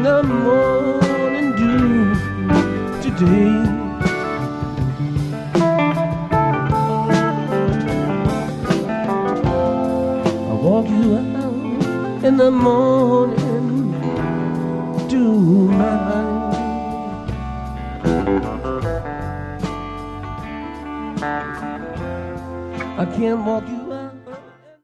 the morning dew today. I walk you out in the morning dew, my honey. I can't walk you